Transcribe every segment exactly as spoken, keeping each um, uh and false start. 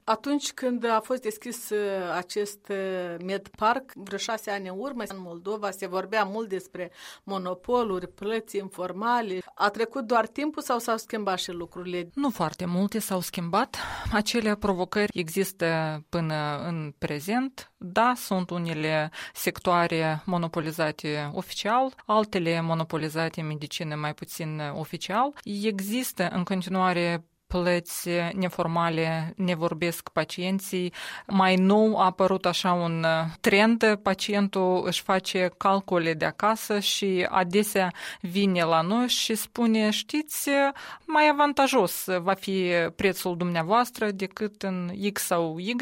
Atunci când a fost deschis acest MedPark, vreo șase ani în urmă, în Moldova, se vorbea mult despre monopoluri, plăți informale. A trecut doar timpul sau s-au schimbat și lucrurile? Nu foarte multe s-au schimbat. Acele provocări există până în prezent. Da, sunt unele sectoare monopolizate oficial, altele monopolizate în medicină mai puțin oficial. Există în continuare plăți neformale, ne vorbesc pacienții. Mai nou a apărut așa un trend, pacientul își face calcule de acasă și adesea vine la noi și spune, știți, mai avantajos va fi prețul dumneavoastră decât în X sau Y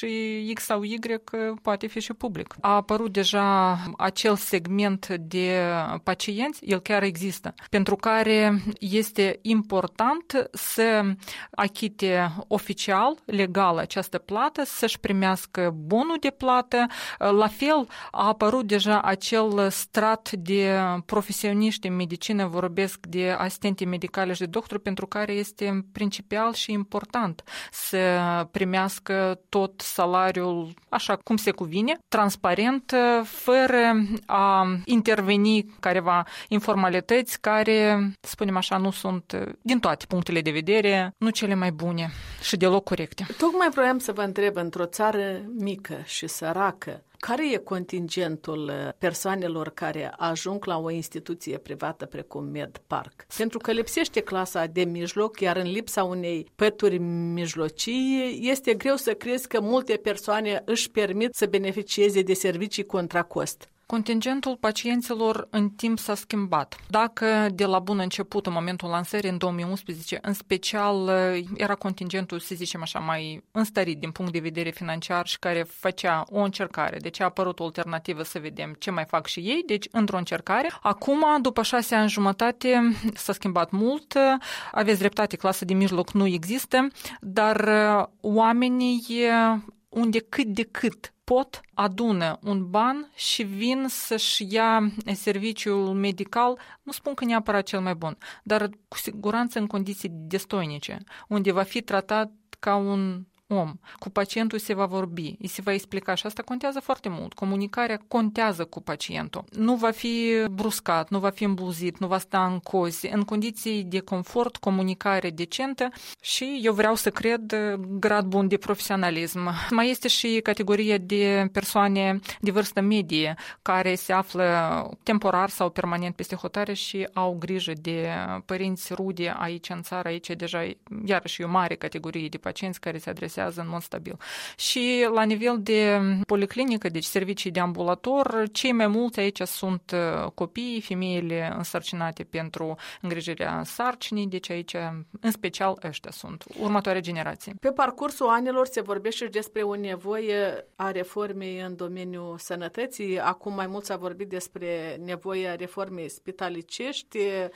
și X sau Y poate fi și public. A apărut deja acel segment de pacienți, el chiar există, pentru care este important să achite oficial, legal această plată, să-și primească bonul de plată. La fel a apărut deja acel strat de profesioniști în medicină, vorbesc de asistente medicale și de doctori, pentru care este principal și important să primească tot salariul așa cum se cuvine, transparent, fără a interveni careva informalități care, spunem așa, nu sunt din toate punctele de vedere nu cele mai bune și deloc corecte. Tocmai vroiam să vă întreb, într-o țară mică și săracă, care e contingentul persoanelor care ajung la o instituție privată precum MedPark? Pentru că lipsește clasa de mijloc, iar în lipsa unei pături mijlocii, este greu să crezi că multe persoane își permit să beneficieze de servicii contra cost. Contingentul pacienților în timp s-a schimbat. Dacă de la bun început, în momentul lansării, în două mii unsprezece, în special era contingentul, să zicem așa, mai înstărit din punct de vedere financiar și care făcea o încercare. Deci a apărut o alternativă să vedem ce mai fac și ei, deci într-o încercare. Acum, după șase ani jumătate, s-a schimbat mult. Aveți dreptate, clasa de mijloc nu există, dar oamenii unde cât de cât pot, adună un ban și vin să-și ia serviciul medical, nu spun că neapărat cel mai bun, dar cu siguranță în condiții destoinice, unde va fi tratat ca un om. Cu pacientul se va vorbi, îi se va explica și asta contează foarte mult. Comunicarea contează cu pacientul. Nu va fi bruscat, nu va fi îmbluzit, nu va sta în cozi, în condiții de confort, comunicare decentă și eu vreau să cred grad bun de profesionalism. Mai este și categoria de persoane de vârstă medie care se află temporar sau permanent peste hotare și au grijă de părinți, rude aici în țară. Aici deja iarăși o mare categorie de pacienți care se adresează în mod stabil. Și la nivel de policlinică, deci servicii de ambulator, cei mai mulți aici sunt copiii, femeile însărcinate pentru îngrijirea sarcinii, deci aici în special ăștia sunt următoarea generație. Pe parcursul anilor se vorbește și despre o nevoie a reformei în domeniul sănătății. Acum mai mult s-a vorbit despre nevoia reformei spitalicești.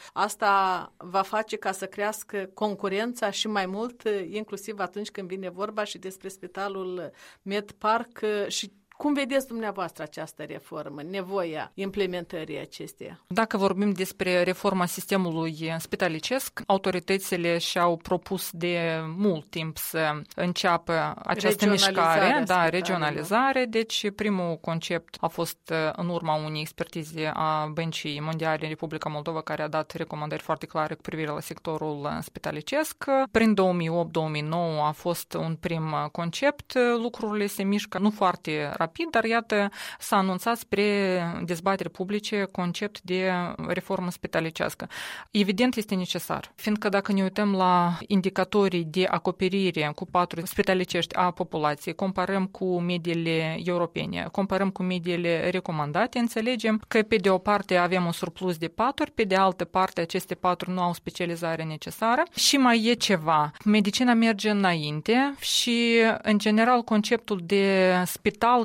Asta va face ca să crească concurența și mai mult, inclusiv atunci când vine vorba și despre spitalul MedPark. Și cum vedeți dumneavoastră această reformă, nevoia implementării acesteia? Dacă vorbim despre reforma sistemului spitalicesc, autoritățile și-au propus de mult timp să înceapă această mișcare, da, regionalizare. Deci primul concept a fost în urma unei expertize a Băncii Mondiale în Republica Moldova, care a dat recomandări foarte clare cu privire la sectorul spitalicesc. Prin două mii opt două mii nouă a fost un prim concept. Lucrurile se mișcă nu foarte rapid, rapid, dar iată, s-a anunțat spre dezbatere publice concept de reformă spitalicească. Evident, este necesar, fiindcă dacă ne uităm la indicatorii de acoperire cu paturi spitalicești a populației, comparăm cu mediile europene, comparăm cu mediile recomandate, înțelegem că pe de o parte avem un surplus de paturi, pe de altă parte aceste paturi nu au specializare necesară și mai e ceva. Medicina merge înainte și, în general, conceptul de spital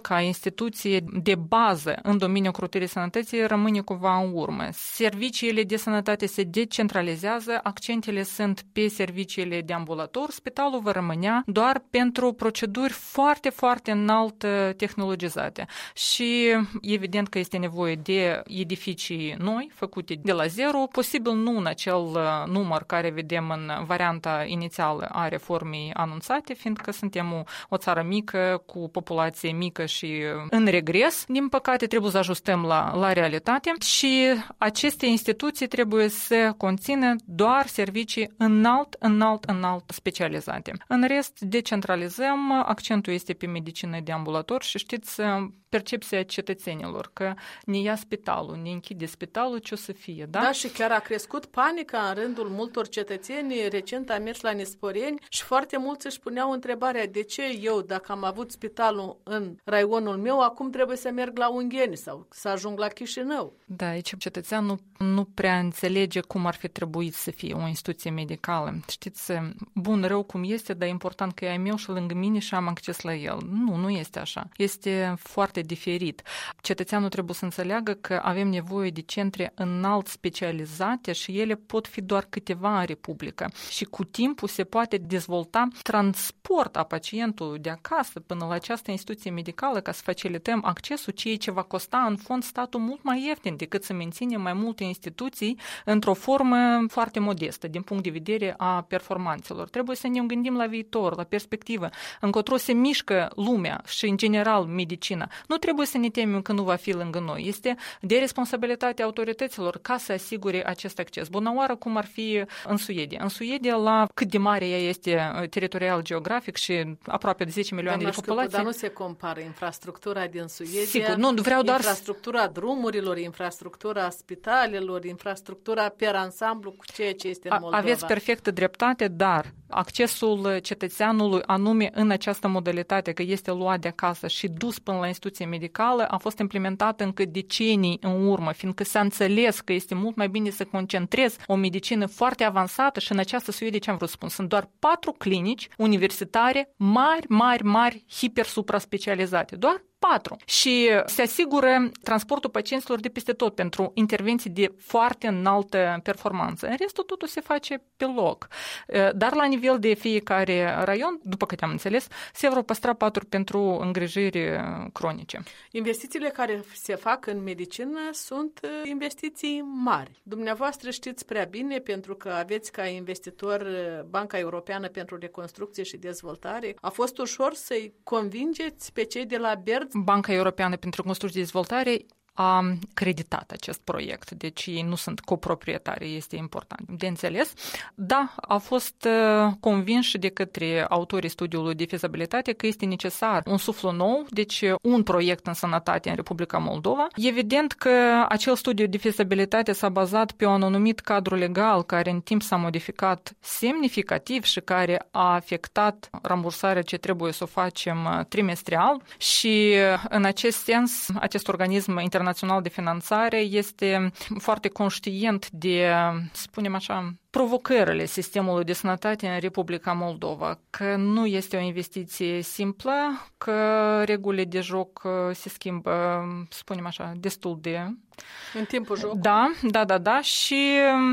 ca instituție de bază în domeniul ocrotirii sănătății rămâne cumva în urmă. Serviciile de sănătate se decentralizează, accentele sunt pe serviciile de ambulator, spitalul va rămânea doar pentru proceduri foarte, foarte înalt tehnologizate. Și evident că este nevoie de edificii noi, făcute de la zero, posibil nu în acel număr care vedem în varianta inițială a reformei anunțate, fiindcă suntem o, o țară mică, cu populație mică și în regres. Din păcate, trebuie să ajustăm la, la realitate și aceste instituții trebuie să conțină doar servicii înalt, înalt, înalt specializate. În rest, decentralizăm, accentul este pe medicină de ambulator și știți, percepția cetățenilor că ne ia spitalul, ne închide spitalul, ce o să fie, da? Da, și chiar a crescut panica în rândul multor cetățeni. Recent am mers la Nesporeni și foarte mulți își puneau întrebarea de ce eu, dacă am avut spitalul în raionul meu, acum trebuie să merg la Ungheni sau să ajung la Chișinău. Da, aici cetățeanul nu prea înțelege cum ar fi trebuit să fie o instituție medicală. Știți, bun, rău cum este, dar e important că e ai meu și lângă mine și am acces la el. Nu, nu este așa. Este foarte diferit. Cetățeanul trebuie să înțeleagă că avem nevoie de centre înalt specializate și ele pot fi doar câteva în Republică. Și cu timpul se poate dezvolta transport a pacientului de acasă până la această instituție medicală ca să facilităm accesul, ceea ce va costa în fond statul mult mai ieftin decât să menținem mai multe instituții într-o formă foarte modestă din punct de vedere a performanțelor. Trebuie să ne gândim la viitor, la perspectivă, încotro se mișcă lumea și în general medicina. Nu trebuie să ne temem că nu va fi lângă noi. Este de responsabilitatea autorităților ca să asigure acest acces. Bună oară cum ar fi în Suedia. În Suedia, la cât de mare ea este teritorial geografic și aproape de zece milioane Doamna de populație. Dar nu se compară infrastructura din Suedia, Sigur, nu, vreau doar... infrastructura drumurilor, infrastructura spitalelor, infrastructura per ansamblu cu ceea ce este în Moldova. Aveți perfectă dreptate, dar accesul cetățeanului anume în această modalitate, că este luat de acasă și dus până la instituție medicală, a fost implementat încă decenii în urmă, fiindcă s-a înțeles că este mult mai bine să concentrezi o medicină foarte avansată și în această Suedie ce am vrut să spun, sunt doar patru clinici universitare mari, mari, mari, hiper-supra-specializate. Doar patru. Și se asigură transportul pacienților de peste tot pentru intervenții de foarte înaltă performanță. În restul totul se face pe loc. Dar la nivel de fiecare raion, după câte am înțeles, se vor păstra paturi pentru îngrijiri cronice. Investițiile care se fac în medicină sunt investiții mari. Dumneavoastră știți prea bine, pentru că aveți ca investitor Banca Europeană pentru Reconstrucție și Dezvoltare. A fost ușor să-i convingeți pe cei de la B E R D? Banca Europeană pentru Reconstrucție și Dezvoltare a creditat acest proiect, deci ei nu sunt coproprietari, este important de înțeles. Da, a fost convinși de către autorii studiului de fezabilitate că este necesar un suflu nou, deci un proiect în sănătate în Republica Moldova. Evident că acel studiu de fezabilitate s-a bazat pe un anumit cadru legal care în timp s-a modificat semnificativ și care a afectat rambursarea ce trebuie să o facem trimestrial și în acest sens acest organism internațional Național de Finanțare este foarte conștient de, spunem așa, provocările sistemului de sănătate în Republica Moldova, că nu este o investiție simplă, că regulile de joc se schimbă, spunem așa, destul de... În timpul jocului. Da, da, da, da, și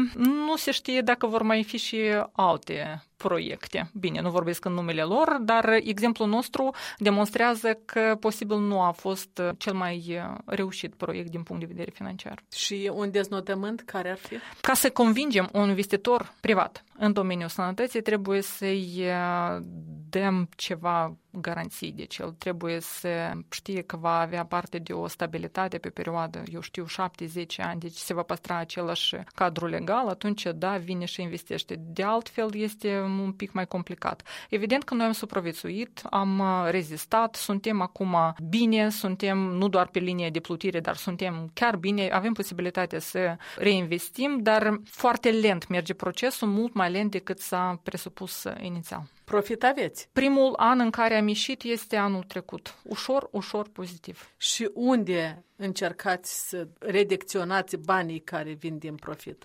nu se știe dacă vor mai fi și alte proiecte. Bine, nu vorbesc în numele lor, dar exemplul nostru demonstrează că posibil nu a fost cel mai reușit proiect din punct de vedere financiar. Și un deznodământ care ar fi? Ca să convingem un investitor privat în domeniul sănătății, trebuie să-i dăm ceva garanții. Deci el trebuie să știe că va avea parte de o stabilitate pe perioadă, eu știu, șapte zece ani, deci se va păstra același cadru legal, atunci, da, vine și investește. De altfel, este un pic mai complicat. Evident că noi am supraviețuit, am rezistat, suntem acum bine, suntem nu doar pe linie de plutire, dar suntem chiar bine, avem posibilitatea să reinvestim, dar foarte lent merge procesul, mult mai lent decât s-a presupus inițial. Profit aveți. Primul an în care am ieșit este anul trecut. Ușor, ușor pozitiv. Și unde încercați să redicționați banii care vin din profit?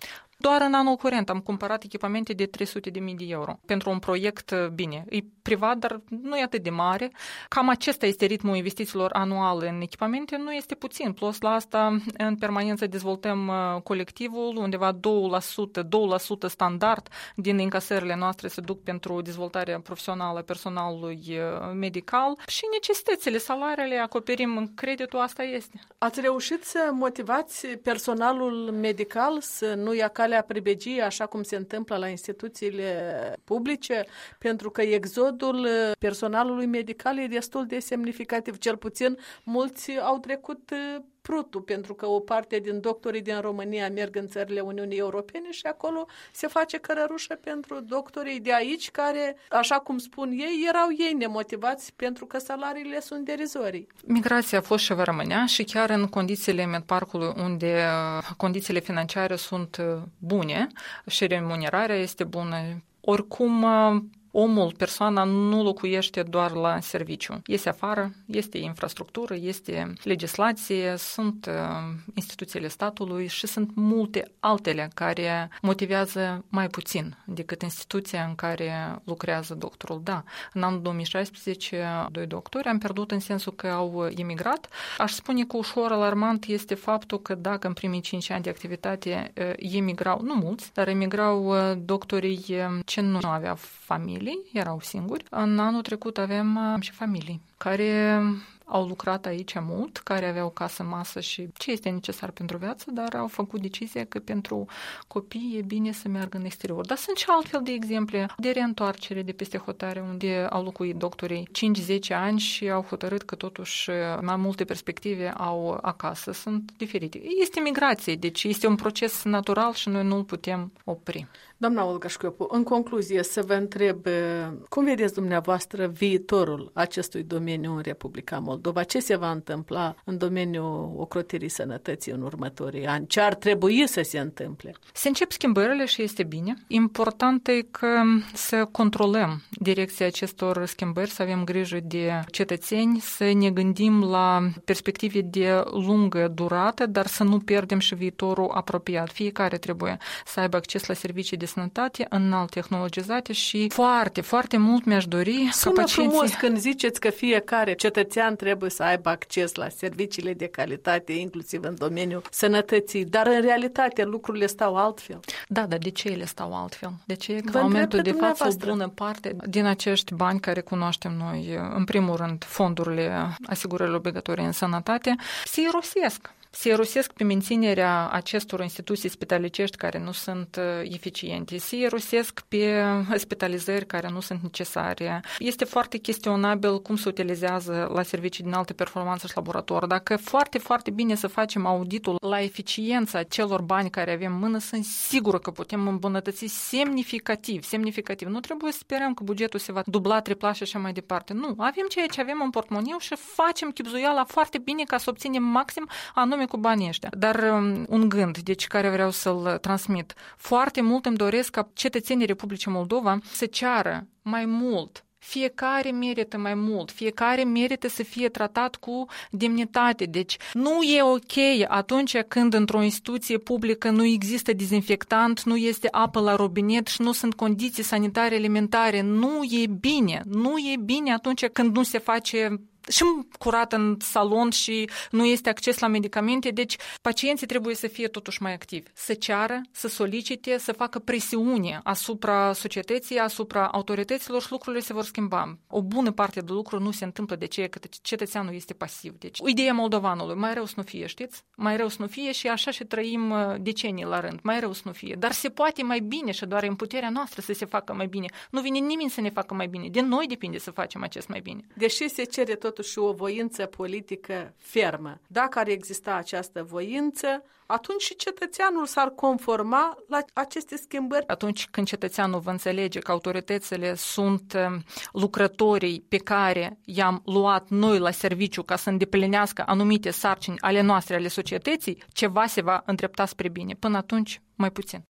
Doar în anul curent am cumpărat echipamente de trei sute de mii de euro pentru un proiect, bine, e privat, dar nu e atât de mare. Cam acesta este ritmul investițiilor anuale în echipamente, nu este puțin. Plus la asta, în permanență dezvoltăm colectivul, undeva doi la sută, doi la sută standard din încasările noastre se duc pentru dezvoltarea profesională a personalului medical și necesitățile, salariile acoperim, creditul, asta este. Ați reușit să motivați personalul medical să nu ia calea pribegiei, așa cum se întâmplă la instituțiile publice, pentru că exodul personalului medical e destul de semnificativ. Cel puțin mulți au trecut prutul, pentru că o parte din doctorii din România merg în țările Uniunii Europene și acolo se face cărărușă pentru doctorii de aici, care, așa cum spun ei, erau ei nemotivați pentru că salariile sunt derizorii. Migrația a fost și va rămânea și chiar în condițiile medparcului unde condițiile financiare sunt bune și remunerarea este bună, oricum omul, persoana nu locuiește doar la serviciu. Este afară, este infrastructură, este legislație, sunt uh, instituțiile statului și sunt multe altele care motivează mai puțin decât instituția în care lucrează doctorul. Da, în anul două mii șaisprezece, doi doctori am pierdut în sensul că au emigrat. Aș spune că ușor alarmant este faptul că dacă în primii cinci ani de activitate emigrau, nu mulți, dar emigrau doctorii ce nu aveau familie, erau singuri. În anul trecut avem și familii care au lucrat aici mult, care aveau casă, masă și ce este necesar pentru viață, dar au făcut decizia că pentru copii e bine să meargă în exterior. Dar sunt și altfel de exemple de reîntoarcere de peste hotare, unde au locuit doctorii cinci zece ani și au hotărât că totuși mai multe perspective au acasă. Sunt diferite. Este migrație, deci este un proces natural și noi nu îl putem opri. Doamna Olga Șchiopu, în concluzie să vă întreb, cum vedeți dumneavoastră viitorul acestui domeniu în Republica Moldova? Ce se va întâmpla în domeniul ocrotirii sănătății în următorii ani? Ce ar trebui să se întâmple? Se încep schimbările și este bine. Important e că să controlăm direcția acestor schimbări, să avem grijă de cetățeni, să ne gândim la perspective de lungă durată, dar să nu pierdem și viitorul apropiat. Fiecare trebuie să aibă acces la servicii de sănătate înalt tehnologizate și foarte, foarte mult mi-aș dori Sună ca pacienții... frumos când ziceți că fiecare cetățean trebuie să aibă acces la serviciile de calitate, inclusiv în domeniul sănătății, dar în realitate lucrurile stau altfel. Da, dar de ce ele stau altfel? De ce că în momentul de față o bună parte din acești bani care cunoaștem noi, în primul rând fondurile asigurărilor obligatorii în sănătate, se irosesc. Se irosesc pe menținerea acestor instituții spitalicești care nu sunt eficiente, se irosesc pe spitalizări care nu sunt necesare. Este foarte chestionabil cum se utilizează la servicii din alte performanțe și laborator. Dacă foarte, foarte bine să facem auditul la eficiența celor bani care avem în mână, sunt sigură că putem îmbunătăți semnificativ, semnificativ. Nu trebuie să sperăm că bugetul se va dubla, tripla și așa mai departe. Nu, avem ceea ce avem în portmoniu și facem chibzuiala foarte bine ca să obținem maxim anume cu banii ăștia. Dar um, un gând, deci care vreau să-l transmit. Foarte mult îmi doresc ca cetățenii Republicii Moldova să ceară mai mult. Fiecare merită mai mult, fiecare merită să fie tratat cu demnitate. Deci nu e ok atunci când într-o instituție publică nu există dezinfectant, nu este apă la robinet și nu sunt condiții sanitare elementare. Nu e bine, nu e bine atunci când nu se face și curat în salon și nu este acces la medicamente, deci pacienții trebuie să fie totuși mai activi, să ceară, să solicite, să facă presiune asupra societății, asupra autorităților și lucrurile se vor schimba. O bună parte de lucruri nu se întâmplă de ce că cetățeanul este pasiv. Deci, ideea moldovanului, mai rău să nu fie, știți? Mai rău să nu fie și așa și trăim decenii la rând, mai rău să nu fie. Dar se poate mai bine și doar în puterea noastră să se facă mai bine. Nu vine nimeni să ne facă mai bine. De noi depinde să facem acest mai bine. Deși se cere tot totuși o voință politică fermă. Dacă ar exista această voință, atunci și cetățeanul s-ar conforma la aceste schimbări. Atunci când cetățeanul va înțelege că autoritățile sunt lucrătorii pe care i-am luat noi la serviciu ca să îndeplinească anumite sarcini ale noastre, ale societății, ceva se va îndrepta spre bine. Până atunci, mai puțin.